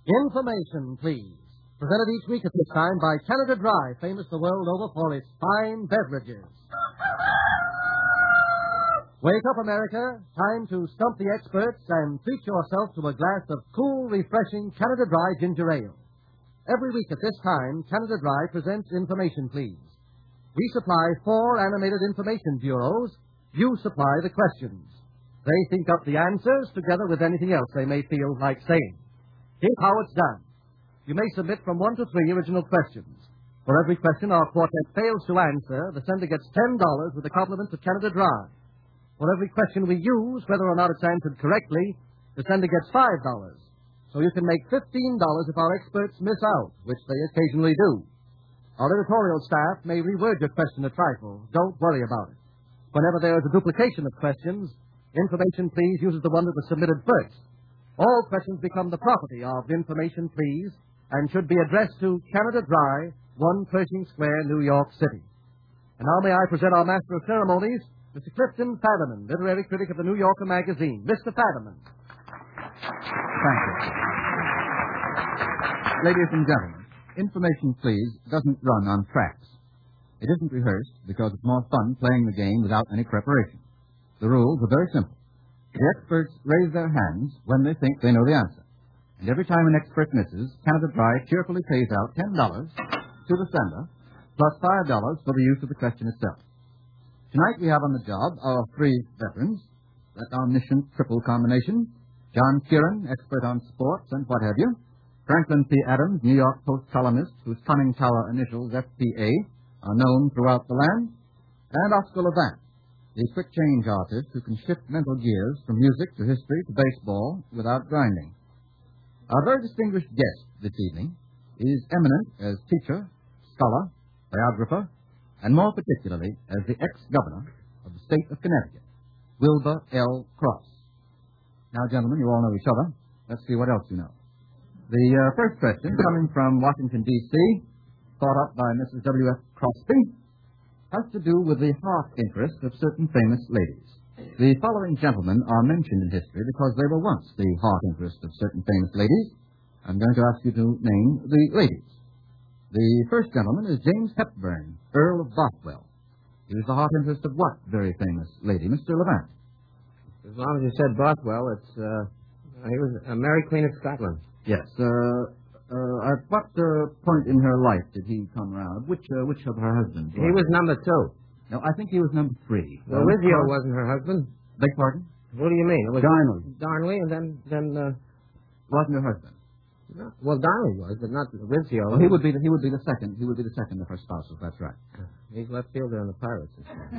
Information, please. Presented each week at this time by Canada Dry, famous the world over for its fine beverages. Wake up, America. Time to stump the experts and treat yourself to a glass of cool, refreshing Canada Dry ginger ale. Every week at this time, Canada Dry presents Information, please. We supply 4 animated information bureaus. You supply the questions. They think up the answers together with anything else they may feel like saying. Here's how it's done. You may submit from 1 to 3 original questions. For every question our quartet fails to answer, the sender gets $10 with a compliment to Canada Dry. For every question we use, whether or not it's answered correctly, the sender gets $5. So you can make $15 if our experts miss out, which they occasionally do. Our editorial staff may reword your question a trifle. Don't worry about it. Whenever there is a duplication of questions, Information, please uses the one that was submitted first. All questions become the property of Information, please, and should be addressed to Canada Dry, 1 Pershing Square, New York City. And now may I present our Master of Ceremonies, Mr. Clifton Fadiman, literary critic of the New Yorker magazine. Mr. Fadiman. Thank you. Ladies and gentlemen, Information, please, doesn't run on tracks. It isn't rehearsed because it's more fun playing the game without any preparation. The rules are very simple. The experts raise their hands when they think they know the answer. And every time an expert misses, Canada Dry cheerfully pays out $10 to the sender, plus $5 for the use of the question itself. Tonight we have on the job our 3 veterans, that omniscient triple combination, John Kieran, expert on sports and what have you, Franklin P. Adams, New York Post columnist, whose conning tower initials FPA are known throughout the land, and Oscar Levant, the quick-change artist who can shift mental gears from music to history to baseball without grinding. Our very distinguished guest this evening is eminent as teacher, scholar, biographer, and more particularly as the ex-governor of the state of Connecticut, Wilbur L. Cross. Now, gentlemen, you all know each other. Let's see what else you know. The first question, coming from Washington, D.C., thought up by Mrs. W.F. Crosby, has to do with the heart interest of certain famous ladies. The following gentlemen are mentioned in history because they were once the heart interest of certain famous ladies. I'm going to ask you to name the ladies. The first gentleman is James Hepburn, Earl of Bothwell. He was the heart interest of what very famous lady? Mr. Levant. As long as you said Bothwell, he was Mary Queen of Scotland. Yes. At what point in her life did he come round? Which of her husbands? He was number 2. No, I think he was number 3. Well, Rizzio wasn't her husband. Beg pardon? What do you mean? It was Darnley. and then Wasn't her husband? No, well, Darnley was, but not Rizzio. Well, he would be the second. He would be the second of her spouses. That's right. He's left fielder on the Pirates.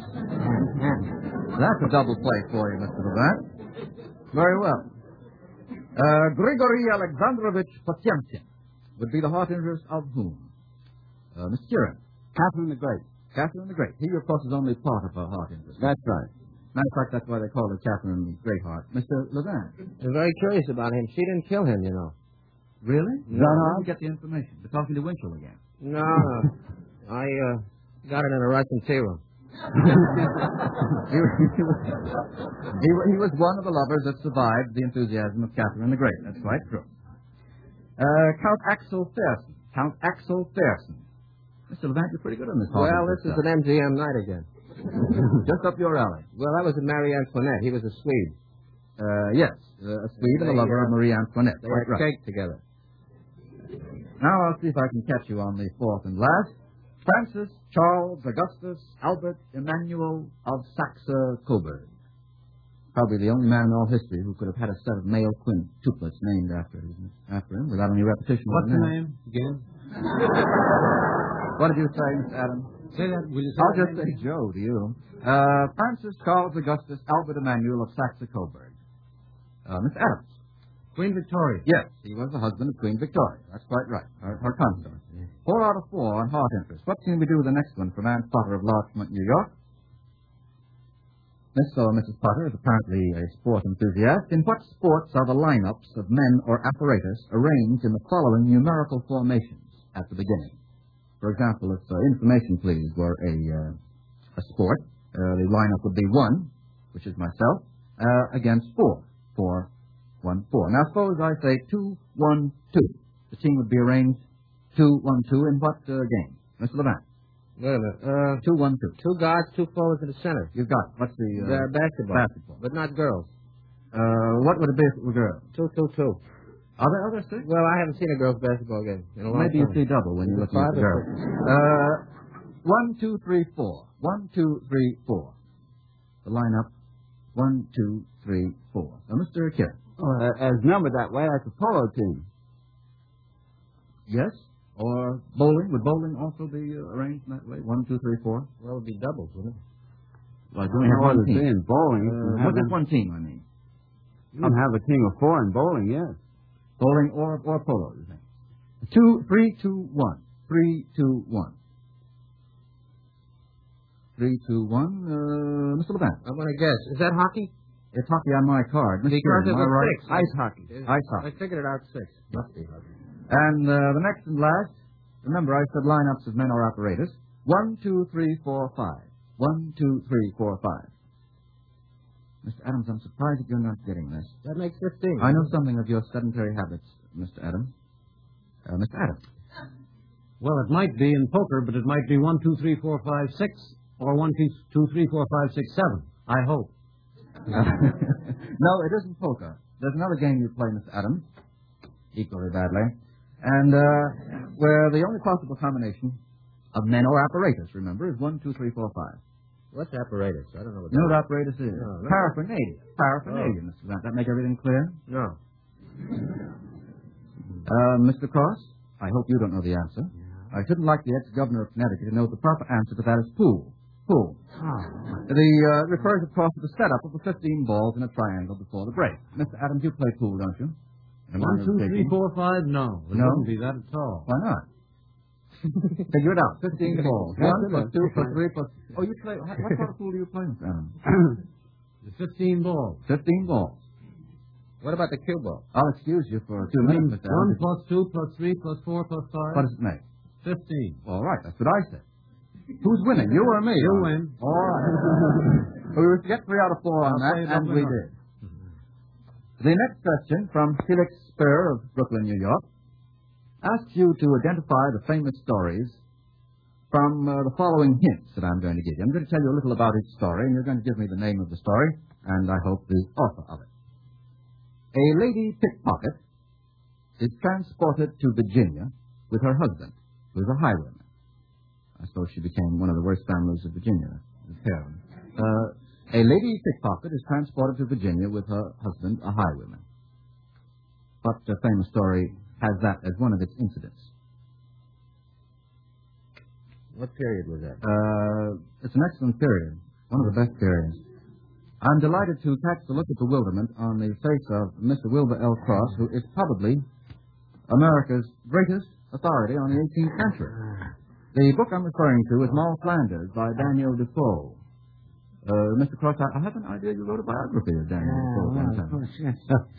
That's a double play for you, Mr. Levant. Very well. Grigory Alexandrovich Potemkin would be the heart interest of whom? Miss Kieran. Catherine the Great. Catherine the Great. He, of course, is only part of her heart interest. That's right. Matter of fact, that's why they call her Catherine the Greatheart. Mr. Levant. I'm very curious about him. She didn't kill him, you know. Really? No. How did you get the information? We're talking to Winchell again. No. I got it in a Russian tea room. he was one of the lovers that survived the enthusiasm of Catherine the Great. That's quite true. Count Axel Fersen. Count Axel Fersen. Mr. Levant, you're pretty good on this. Well, this is an MGM night again. Just up your alley. Well, that was a Marie Antoinette. He was a Swede. Yes, a Swede and a lover of Marie Antoinette. They had cake together. Now I'll see if I can catch you on the 4th and last. Francis Charles Augustus Albert Emmanuel of Saxe-Coburg. Probably the only man in all history who could have had a set of male quintuplets named after him without any repetition. What's the name again? What did you say, Mr. Adams? Say that. Will you say I'll that just name? say Joe to you. Francis Charles Augustus Albert Emmanuel of Saxe-Coburg. Miss Adams. Queen Victoria. Yes, he was the husband of Queen Victoria. That's quite right. Her consort. 4 out of 4 on heart interest. What can we do with the next one from Ann Potter of Larchmont, New York? Miss or Mrs. Potter is apparently a sport enthusiast. In what sports are the lineups of men or apparatus arranged in the following numerical formations at the beginning? For example, if Information, please, were a sport, the lineup would be 1, which is myself, against 4. 4, 1, 4. Now, suppose I say 2-1-2. The team would be arranged 2-1-2 in what game? Mr. Levant? Wait a minute. 2-1-2. Two guards, two forwards in the center. You've got it. What's the... Basketball. But not girls. What would it be if it were girls? 2-2-2. Are there other six? Well, I haven't seen a girls' basketball game in a long Maybe you time. see double when you're looking at the girls. 1, 2, 3, 4. 1, 2, 3, 4. The lineup. 1, 2, 3, 4. Now, Mr. Kidd. As numbered that way, that's a polo team. Yes? Or bowling? Would bowling also be arranged in that way? 1, 2, 3, 4? Well, it would be doubles, wouldn't it? Well, I only have one team. In bowling. What is one team, I mean? You can have a team of 4 in bowling, yes. Bowling or polo, you think? 2, 3, 2, 1. 3, 2, 1. 3, 2, 1. Mr. Levant. I'm going to guess. Is that hockey? It's hockey on my card. Mr. Because Am it I was right? 6. Ice hockey. Ice hockey. I figured it out 6. Must be hockey. And the next and last, remember I said lineups of men or apparatus. 1, 2, 3, 4, 5. 1, 2, 3, 4, 5. Mr. Adams, I'm surprised that you're not getting this. That makes 15. I know something of your sedentary habits, Mr. Adams. Mr. Adams. Well, it might be in poker, but it might be 1, 2, 3, 4, 5, 6, or 1, 2, 3, 4, 5, 6, 7. I hope. No, it isn't poker. There's another game you play, Mr. Adams, equally badly, and where the only possible combination of men or apparatus, remember, is 1, 2, 3, 4, 5. What's apparatus? I don't know what You know what apparatus is? No. Paraphernalia. Paraphernalia, Mr. Grant. That make everything clear? No. Mr. Cross, I hope you don't know the answer. I shouldn't like the ex-governor of Connecticut to know the proper answer to that is pool. Pool. Refers, of course, to the setup of the 15 balls in a triangle before the break. Mr. Adams, you play pool, don't you? 1, 2, 3, 4, 5, no. It No? wouldn't be that at all. Why not? Figure it out. 15 balls. 1 plus 2 plus 3 plus... Oh, you play... What sort of pool do you play, Mr. Adams? The 15 balls. 15 balls. What about the cue ball? I'll excuse you for 2 minutes, Mr. 1 Adams. plus 2 plus 3 plus 4 plus 5. What does it make? 15. All right, that's what I said. Who's winning, you or me? You win. All right. We were to get 3 out of 4 on I'll that, say it and up we and up. did. The next question from Felix Spur of Brooklyn, New York, asks you to identify the famous stories from the following hints that I'm going to give you. I'm going to tell you a little about each story, and you're going to give me the name of the story, and I hope the author of it. A lady pickpocket is transported to Virginia with her husband, who is a highwayman. I suppose she became one of the worst families of Virginia. A lady pickpocket is transported to Virginia with her husband, a highwayman. What famous story has that as one of its incidents? What period was that? It's an excellent period. One of the best periods. I'm delighted to catch the look of bewilderment on the face of Mr. Wilbur L. Cross, who is probably America's greatest authority on the 18th century. The book I'm referring to is Moll Flanders by Daniel Defoe. Mr. Cross, I have an idea you wrote a biography of Daniel Defoe one time. Of course, yes.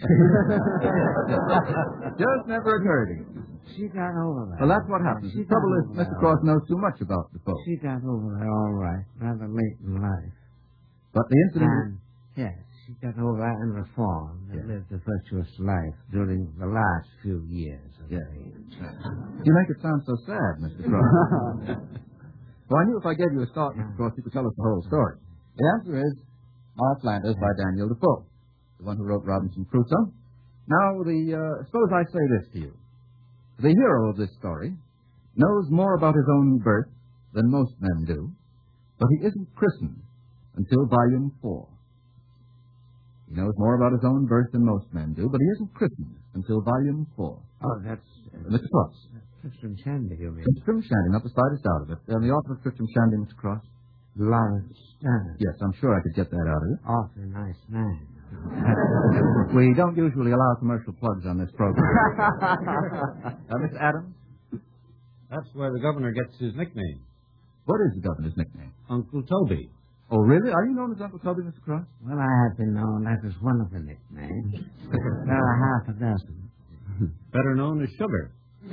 Just never occurred to you. She got over that. Well, that's what happens. The trouble is, Mr. Cross knows too much about Defoe. She got over that all right, rather late in life. But the incident... And, yes, she got over that and reformed and lived a virtuous life during the last few years of her age. You make it sound so sad, Mr. Cross. Well, I knew if I gave you a start, Mr. Cross, you could tell us the whole story. The answer is Moll Flanders by Daniel Defoe, the one who wrote Robinson Crusoe. Now, suppose I say this to you. The hero of this story knows more about his own birth than most men do, but he isn't christened until volume 4. He knows more about his own birth than most men do, but he isn't christened until volume 4. Oh, that's Mr. Cross. Tristram Shandy, you mean? Tristram Shandy, not the slightest doubt of it. And the author of Tristram Shandy, Mr. Cross? Lawrence Stern. Yes, I'm sure I could get that out of you. Awfully nice man. We don't usually allow commercial plugs on this program. Mr. Adams? That's where the governor gets his nickname. What is the governor's nickname? Uncle Toby. Oh, really? Are you known as Uncle Toby, Mr. Cross? Well, I have been known that as one of the nicknames. There are half a dozen. Better known as Sugar.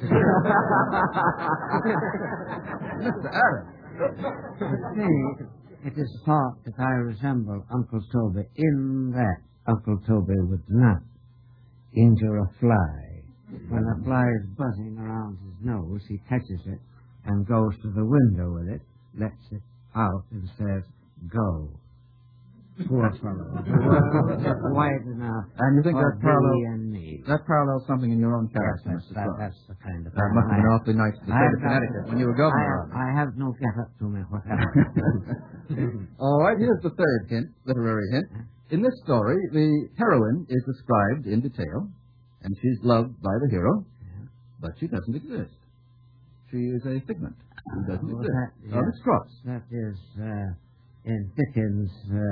Mr. Adams. See, it is thought that I resemble Uncle Toby in that Uncle Toby would not injure a fly. When the fly is buzzing around his nose, he catches it and goes to the window with it, lets it out, and says, "Go." Poor fellow. The world is wide enough And you think for that parallel, thee and me. that parallels something in your own character, Yes, Mr. Cross? that's the kind of That must have been awfully nice to the state of Connecticut when you were governor. I have no get-up to me whatever. All right, here's the third hint, literary hint. In this story, the heroine is described in detail, and she's loved by the hero, but she doesn't exist. She is a figment. She doesn't exist. Miss Cross. That is, in Dickens,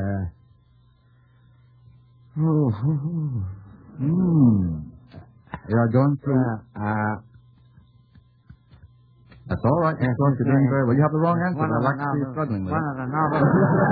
We are going through... That's all right, Miss Cross. You're doing very well. You have the wrong answer. I like to see you struggling with it. One of the novels.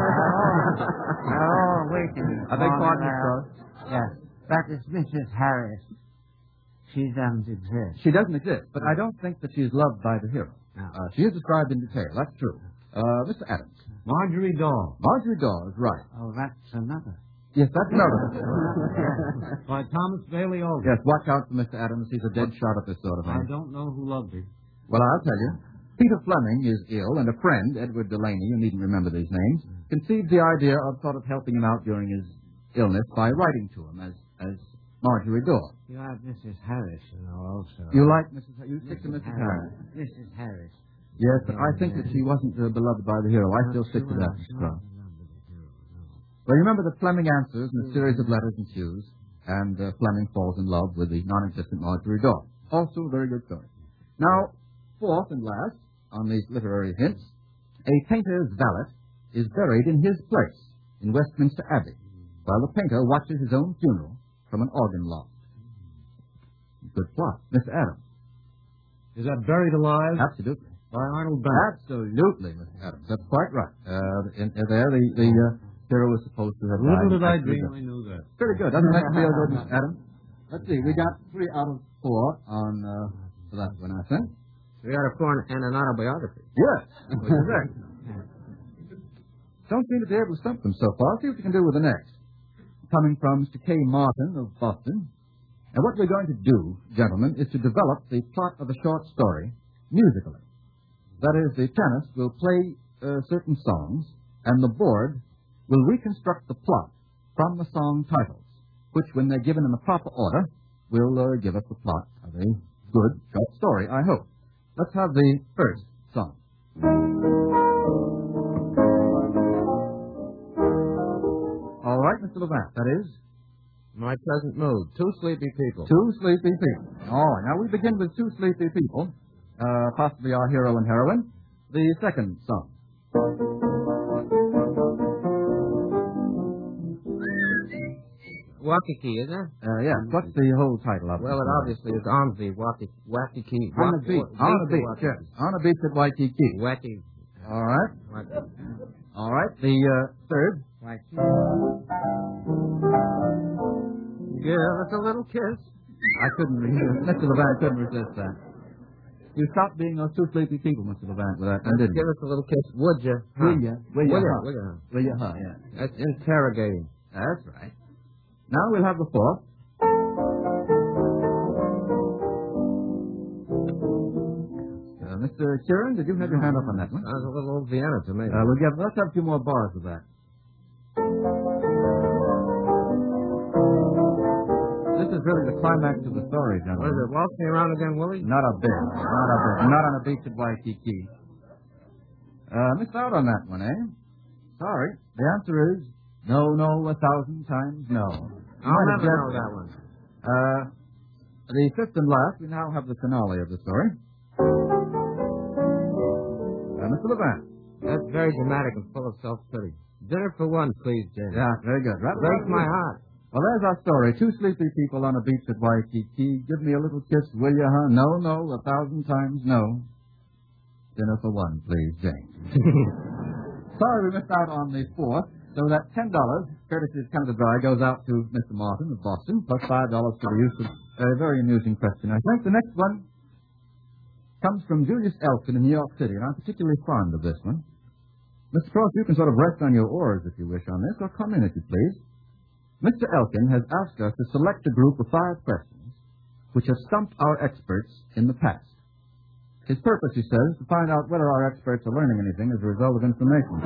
Oh, waiting. I beg pardon, Miss Cross. Yes, that is Mrs. Harris. She doesn't exist. She doesn't exist, but I don't think that she's loved by the hero. No. She is described in detail. That's true. Mr. Adams. Marjorie Daw. Marjorie Daw is right. Oh, that's another. Yes, that's another. By Thomas Bailey Aldrich. Yes, watch out for Mr. Adams. He's a dead shot at this sort of I thing. don't know who loved her. Well, I'll tell you. Peter Fleming is ill, and a friend, Edward Delaney, you needn't remember these names, conceived the idea of sort of helping him out during his illness by writing to him as Marjorie Daw. You have Mrs. Harris, you know, also. You like Mrs. You stick to Mrs. Harris. Mrs. Harris. Yes, but I think that she wasn't beloved by the hero. I still stick to that, Mr. Cross. Well, you remember that Fleming answers, and a series of letters ensues, and Fleming falls in love with the non-existent Marjorie Daw. Also a very good story. Now, fourth and last, on these literary hints, a painter's valet is buried in his place in Westminster Abbey, while the painter watches his own funeral from an organ loft. Good plot. Mr. Adams. Is that Buried Alive? Absolutely. By Arnold Bennett. Absolutely, Mr. Adams. That's quite right. The hero was supposed to have died. Little did I dream I knew that. Pretty good. Doesn't that feel good, Mr. Adams? Let's see. We got 3 out of 4 on that one, I think. 3 out of 4 and an autobiography. Yes. Which is it? Don't seem to be able to stump them so far. See what you can do with the next. Coming from Mr. K. Martin of Boston. And what we're going to do, gentlemen, is to develop the plot of a short story musically. That is, the pianist will play certain songs, and the board will reconstruct the plot from the song titles, which, when they're given in the proper order, will give us the plot of a good short story, I hope. Let's have the first song. All right, Mr. Levant, that is? My Pleasant Mood. 2 Sleepy People. 2 Sleepy People. All right, now we begin with 2 Sleepy People, possibly our hero and heroine. The second song. Waikiki, isn't it? Yeah, what's the whole title of it? Well, it obviously is on the Waikiki. On the beach. On the beach, yes. On the beach at Waikiki. Wacky. All right. All right, the third. Give us a little kiss. I couldn't resist. Mr. Levant couldn't resist that. You stopped being those 2 sleepy people, Mr. Levant, with that, didn't Give you? us a little kiss, would you? Will you? Will you? Huh? Will you? Will you? Huh? Yeah. That's interrogating. That's right. Now we'll have the fourth. Mr. Kieran, did you have your hand up on that one? Sounds a little old Vienna to me. Let's have 2 more bars of that. This is really the climax of the story, What gentlemen. is it, waltz me around again, Willie? Not a bit. Not a bit. Not on a beach at Waikiki. Missed out on that one, eh? Sorry. The answer is no, 1,000 times no. I'll never know that one. The fifth and last, we now have the finale of the story. Mr. Levant. That's very dramatic and full of self-pity. Dinner for one, please, James. Yeah, very good. Breaks my heart. Well, there's our story. 2 sleepy people on a beach at Waikiki. Give me a little kiss, will you, huh? No, 1,000 times no. Dinner for one, please, James. Sorry we missed out on the fourth. So that $10, courtesy of Canada Dry, goes out to Mr. Martin of Boston, plus $5 for the use of a very amusing question. I think the next one comes from Julius Elkin in New York City, and I'm particularly fond of this one. Mr. Cross, you can sort of rest on your oars if you wish on this, or come in if you please. Mr. Elkin has asked us to select a group of 5 questions which have stumped our experts in the past. His purpose, he says, is to find out whether our experts are learning anything as a result of information.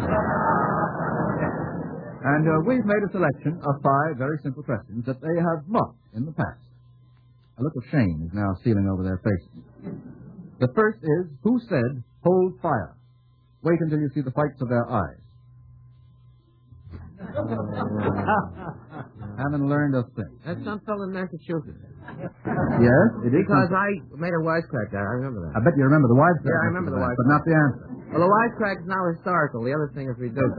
And we've made a selection of 5 very simple questions that they have mocked in the past. A look of shame is now stealing over their faces. The first is, who said, hold fire? Wait until you see the whites of their eyes. Haven't learned a thing. That's some fellow in Massachusetts. Yes, it is. Because I made a wisecrack there. I remember that. I bet you remember the wisecrack. Yeah, I remember the wisecrack. But not the answer. Well, the wisecrack is now historical. The other thing is reduced.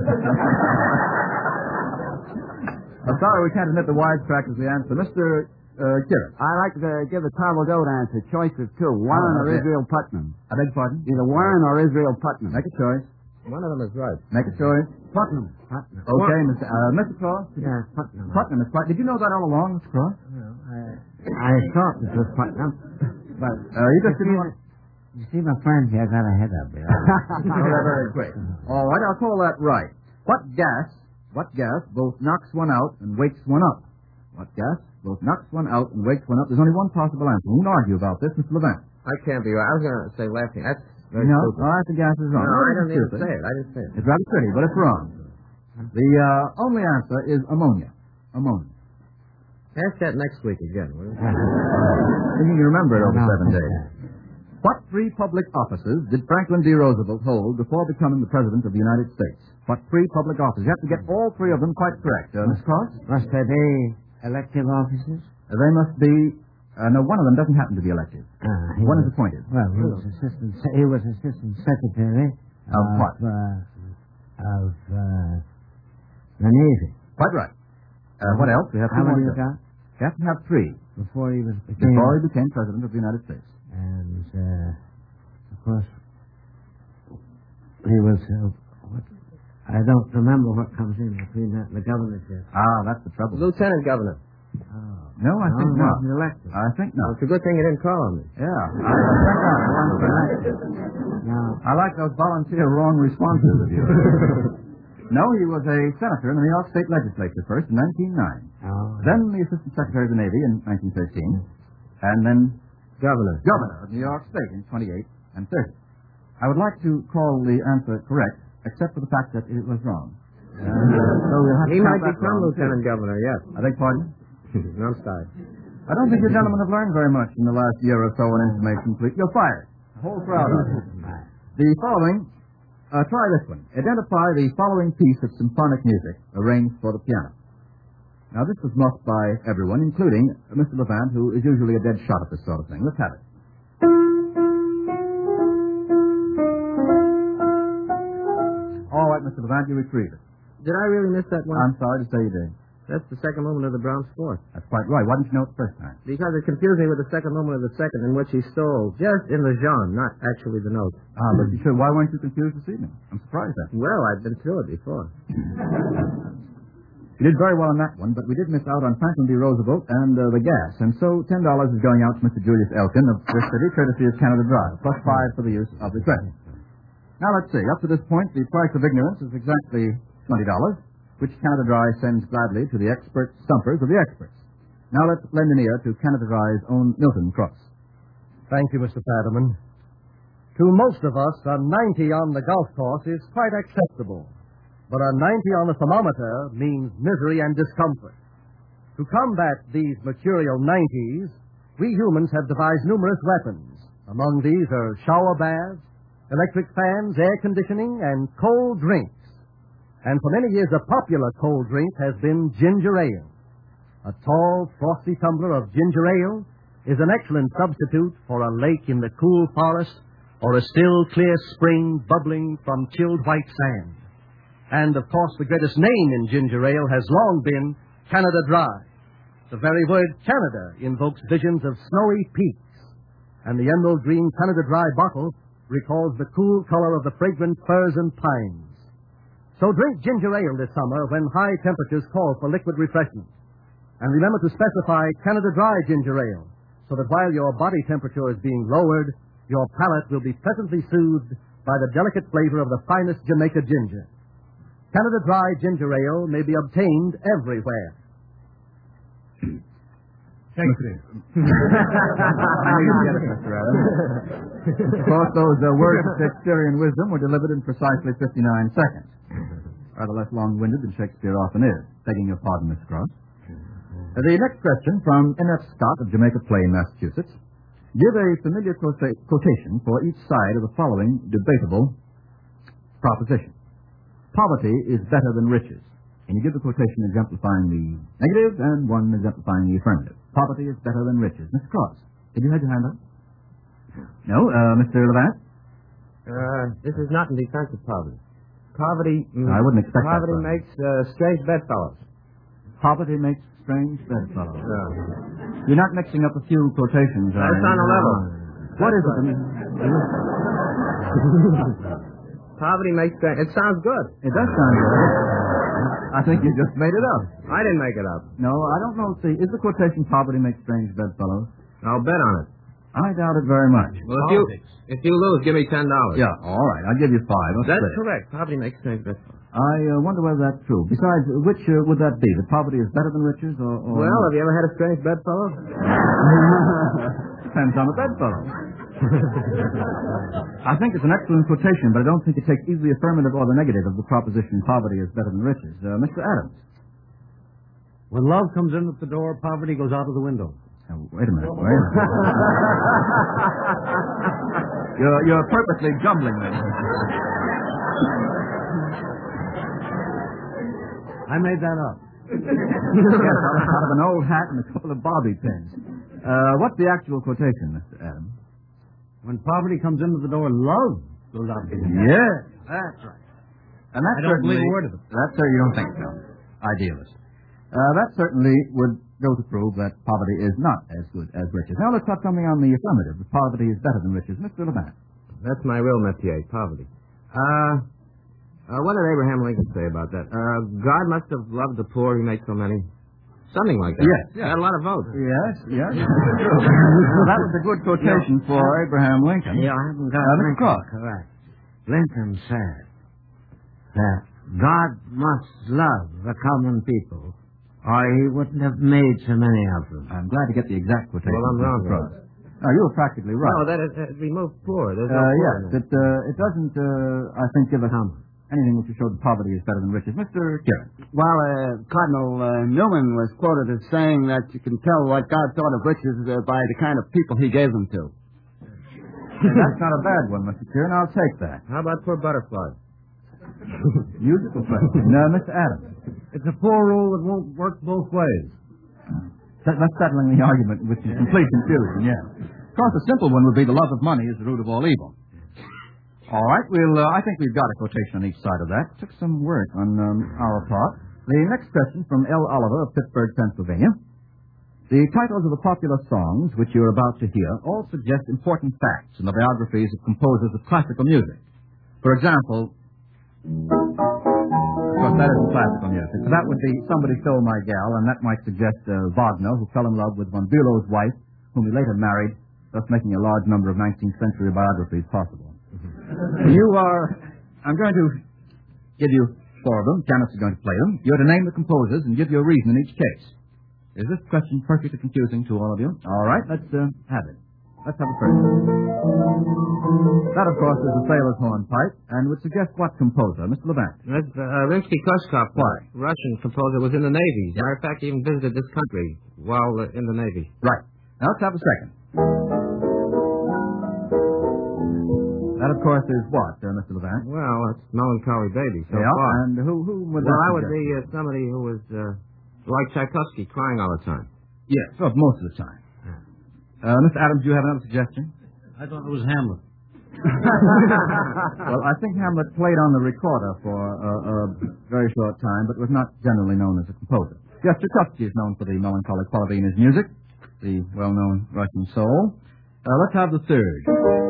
I'm sorry we can't admit the wisecrack is the answer. Mr. Kirk. I like to give the table d'ote answer. Choice of 2. Warren or yeah. Israel Putnam. I beg pardon? Either Warren or Israel Putnam. Make a choice. One of them is right. Make a choice. Putnam. Okay, Mr. Cross? Yeah, Putnam. Putnam is right. Did you know that all along, Mr. Cross? Well, I thought it was Putnam. But You just didn't want... You see, my friend here got ahead of me. Very great. All right, I'll call that right. What gas both knocks one out and wakes one up? What gas both knocks one out and wakes one up? There's only one possible answer. We won't argue about this, Mr. Levant. I can't be right. I was going to say laughing. That's very No, stupid. I think gas is wrong. No, I didn't even stupid. say it. I didn't say it. It's rather pretty, but it's wrong. The only answer is ammonia. Ammonia. Ask that next week again, will you? Thinking you remember it over No. 7 days. What 3 public offices did Franklin D. Roosevelt hold before becoming the President of the United States? What 3 public offices? You have to get all 3 of them quite correct. Miss Cross? Must they be elective officers? They must be... no, one of them doesn't happen to be elected. One is appointed. Well, he was assistant secretary Of what? Of the Navy. Quite right. What else? We have 2 How more. many you got? You have to have 3 Before he became President of the United States. And, of course, he was, I don't remember what comes in between that and the governorship. Ah, that's the trouble. Lieutenant Governor. Oh. No, I think not. Wasn't elected. I think Well, not. it's a good thing you didn't call on me. Yeah, I think not. Now, I like those volunteer wrong responses of yours. No, he was a senator in the New York State Legislature first in 1909. Then the Assistant Secretary of the Navy in 1913. And then Governor. Governor of New York State in 28 and 30. I would like to call the answer correct, except for the fact that it was wrong. So we'll have He to might count that become wrong, Lieutenant too. Governor, yes. I beg pardon? No, I'm sorry. I don't think you gentlemen have learned very much in the last year or so in information. You're fired. The whole crowd of you. The following, try this one. Identify the following piece of symphonic music arranged for the piano. Now, this was mocked by everyone, including Mr. Levant, who is usually a dead shot at this sort of thing. Let's have it. All right, Mr. Levant, you retrieve it. Did I really miss that one? I'm sorry to say you did. That's the second movement of the Brahms Fourth. That's quite right. Why didn't you know it the first time? Because it confused me with the second movement of the second, in which he stole just in the genre, not actually the note. Ah, but you sure, why weren't you confused this evening? I'm surprised at you. Well, I've been through it before. You did very well on that one, but we did miss out on Franklin D. Roosevelt and the gas. And so $10 is going out to Mr. Julius Elkin of this city, courtesy of Canada Drive, plus 5 for the use of the credit. Now, let's see. Up to this point, the price of ignorance is exactly $20, which Canada Dry sends gladly to the expert stumpers of the experts. Now, let's lend an ear to Canada Dry's own Milton Cross. Thank you, Mr. Fadiman. To most of us, a 90 on the golf course is quite acceptable. But a 90 on the thermometer means misery and discomfort. To combat these mercurial 90s, we humans have devised numerous weapons. Among these are shower baths, electric fans, air conditioning, and cold drinks. And for many years, a popular cold drink has been ginger ale. A tall, frosty tumbler of ginger ale is an excellent substitute for a lake in the cool forest or a still, clear spring bubbling from chilled white sand. And, of course, the greatest name in ginger ale has long been Canada Dry. The very word Canada invokes visions of snowy peaks, and the emerald green Canada Dry bottle recalls the cool color of the fragrant firs and pines. So drink ginger ale this summer when high temperatures call for liquid refreshment. And remember to specify Canada Dry ginger ale, so that while your body temperature is being lowered, your palate will be pleasantly soothed by the delicate flavor of the finest Jamaica ginger. Canada Dry ginger ale may be obtained everywhere. Shakespeare. I knew you'd get it, Mr. Adams. Of course, those words of Shakespearean wisdom were delivered in precisely 59 seconds. Rather less long-winded than Shakespeare often is. Begging your pardon, Mr. Cross. The next question from N.F. Scott of Jamaica Plain, Massachusetts. Give a familiar quotation for each side of the following debatable proposition. Poverty is better than riches. Can you give the quotation exemplifying the negative and one exemplifying the affirmative? Poverty is better than riches. Mr. Cross, did you have your hand up? No. Mr. Levant? This is not in defense of poverty. Poverty... I wouldn't expect that. Poverty makes strange bedfellows. Poverty makes strange bedfellows. You're not mixing up a few quotations, are That's you? on a level. What is it? Poverty makes strange... It sounds good. It does sound good. I think you just made it up. I didn't make it up. No, I don't know. See, is the quotation poverty makes strange bedfellows? I'll bet on it. I doubt it very much. Well, if you lose, give me $10. Yeah, all right. I'll give you 5. That's correct. Poverty makes strange bedfellows. I wonder whether that's true. Besides, which would that be? That poverty is better than riches, or Well, have you ever had a strange bedfellow? Depends on the bedfellow. I think it's an excellent quotation, but I don't think it takes either the affirmative or the negative of the proposition poverty is better than riches. Mr. Adams. When love comes in at the door, poverty goes out of the window. Now, wait a minute. You're purposely jumbling this. I made that up. Yes, out of an old hat and a couple of bobby pins. What's the actual quotation, Mr. Adams? When poverty comes into the door, love goes out of the window. Yes. That's right. And that's I don't believe a word of it. That's you don't think so. Idealist. That certainly would go to prove that poverty is not as good as riches. Now let's talk something on the affirmative. That poverty is better than riches. Mr. Levant. That's my real métier, poverty. What did Abraham Lincoln say about that? God must have loved the poor. He made so many. Something like that. Yes. Had a lot of votes. Yes. That was a good quotation for Abraham Lincoln. You haven't got Mr. Lincoln Cross. correct. Lincoln said that God must love the common people, or he wouldn't have made so many of them. I'm glad to get the exact quotation. Well, I'm wrong, Mr. Cross. No, you were practically right. No, that it removed poor. There's no poor yes, in it. it doesn't, I think, give us anything which will show that poverty is better than riches. Mr. Kieran. Well, Cardinal Newman was quoted as saying that you can tell what God thought of riches by the kind of people he gave them to. That's not a bad one, Mr. Kieran. I'll take that. How about poor butterfly? Musical question. Mr. Adams. It's a poor rule that won't work both ways. That's settling the argument, which is complete confusion, yes. Of course, the simple one would be the love of money is the root of all evil. All right, I think we've got a quotation on each side of that. Took some work on our part. The next question from L. Oliver of Pittsburgh, Pennsylvania. The titles of the popular songs which you're about to hear all suggest important facts in the biographies of composers of classical music. For example, of course, that isn't classical music. That would be Somebody Stole My Gal, and that might suggest Wagner, who fell in love with von Bülow's wife, whom he later married, thus making a large number of 19th century biographies possible. I'm going to give you 4 of them. Janice is going to play them. You're to name the composers and give your reason in each case. Is this question perfectly confusing to all of you? All right, let's have it. Let's have it first. That, of course, is the sailor's hornpipe, and would suggest what composer? Mr. Levant. That's Rimsky-Korsakov. Why? Russian composer, was in the Navy. As a matter of fact, he even visited this country while in the Navy. Right. Now let's have a second. That, of course, is what, Mr. Levant? Well, it's Melancholy Baby so yeah, far. and who would Well, that I would suggest? be somebody who was like Tchaikovsky, crying all the time. Yes, well, most of the time. Mr. Adams, do you have another suggestion? I thought it was Hamlet. Well, I think Hamlet played on the recorder for a very short time, but was not generally known as a composer. Yes, Tchaikovsky is known for the melancholy quality in his music, the well-known Russian soul. Let's have the third.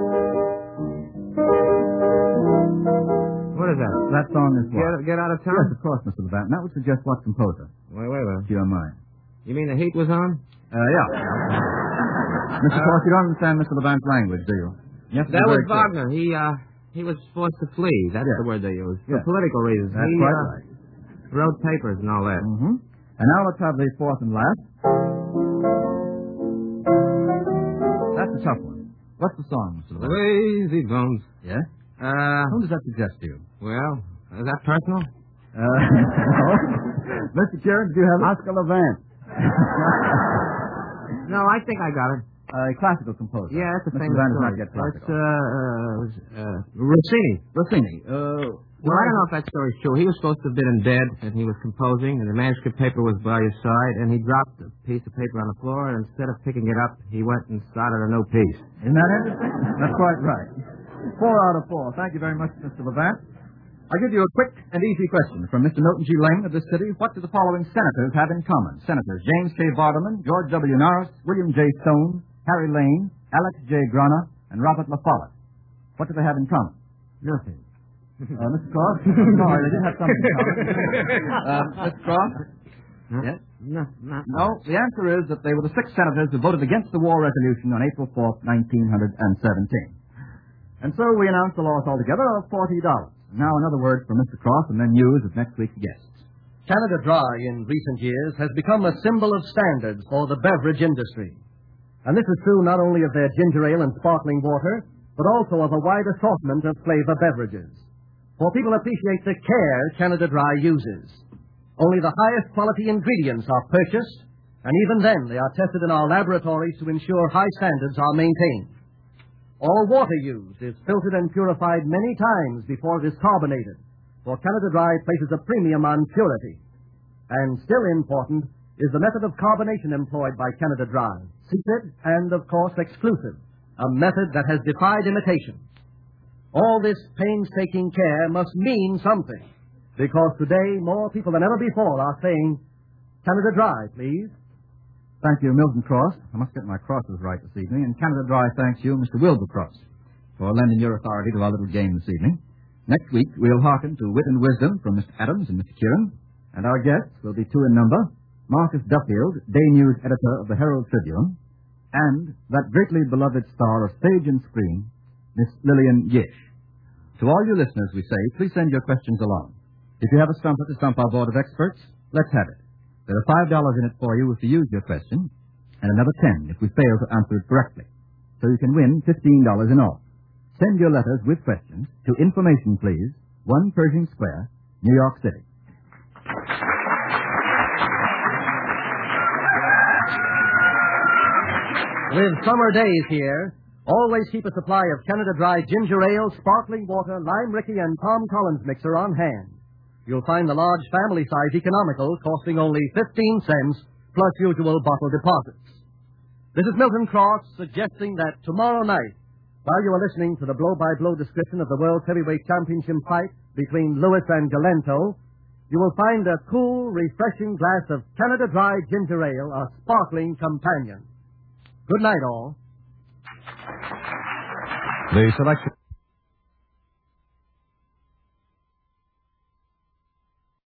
What is that? That song is what? Get Out of Town? Yes, of course, Mr. Levant. And that would suggest what composer? Wait. To your mind. You mean the heat was on? Yeah. Mr. Cross, you don't understand Mr. Levant's language, do you? That was Wagner. He was forced to flee. That's the word they used. For political reasons. That's quite right. Wrote papers and all that. Mm-hmm. And now let's have the fourth and last. That's a tough one. What's the song, Mr. Levant? Lazy Bones. Yeah? Whom does that suggest to you? Well, is that personal? No. Mr. Kieran, do you have it? Oscar Levant. No, I think I got it. A classical composer. Yeah, it's the Mr. same Levant is story. not yet classical. Rossini. Rossini. Well, I don't know if that story's true. He was supposed to have been in bed, and he was composing, and the manuscript paper was by his side, and he dropped a piece of paper on the floor, and instead of picking it up, he went and started a new piece. Isn't that interesting? That's quite right. 4 out of 4. Thank you very much, Mr. Levant. I'll give you a quick and easy question from Mr. Milton G. Lane of this city. What do the following senators have in common? Senators James K. Bartleman, George W. Norris, William J. Stone, Harry Lane, Alex J. Grana, and Robert La Follette. What do they have in common? Nothing. Mr. Cross? No, they did have something in common. Mr. Cross? Yes? No, the answer is that they were the 6 senators who voted against the war resolution on April 4th, 1917. And so we announce the loss altogether of $40. Now another word from Mr. Cross and then you as next week's guest. Canada Dry in recent years has become a symbol of standards for the beverage industry. And this is true not only of their ginger ale and sparkling water, but also of a wide assortment of flavor beverages. For people appreciate the care Canada Dry uses. Only the highest quality ingredients are purchased, and even then they are tested in our laboratories to ensure high standards are maintained. All water used is filtered and purified many times before it is carbonated, for Canada Dry places a premium on purity. And still important is the method of carbonation employed by Canada Dry, secret and, of course, exclusive, a method that has defied imitation. All this painstaking care must mean something, because today more people than ever before are saying, Canada Dry, please. Thank you, Milton Cross. I must get my crosses right this evening. And Canada Dry thanks you, Mr. Wilbur Cross, for lending your authority to our little game this evening. Next week, we'll hearken to wit and wisdom from Mr. Adams and Mr. Kieran. And our guests will be 2 in number, Marcus Duffield, Day News editor of the Herald Tribune, and that greatly beloved star of stage and screen, Miss Lillian Gish. To all you listeners, we say, please send your questions along. If you have a stumper to stump our board of experts, let's have it. There are $5 in it for you if you use your question, and another 10 if we fail to answer it correctly. So you can win $15 in all. Send your letters with questions to Information Please, 1 Pershing Square, New York City. With summer days here, always keep a supply of Canada Dry ginger ale, sparkling water, lime Ricky, and Tom Collins mixer on hand. You'll find the large family size economical, costing only 15 cents, plus usual bottle deposits. This is Milton Cross suggesting that tomorrow night, while you are listening to the blow-by-blow description of the World Heavyweight Championship fight between Lewis and Galento, you will find a cool, refreshing glass of Canada Dry ginger ale, a sparkling companion. Good night, all. The selection.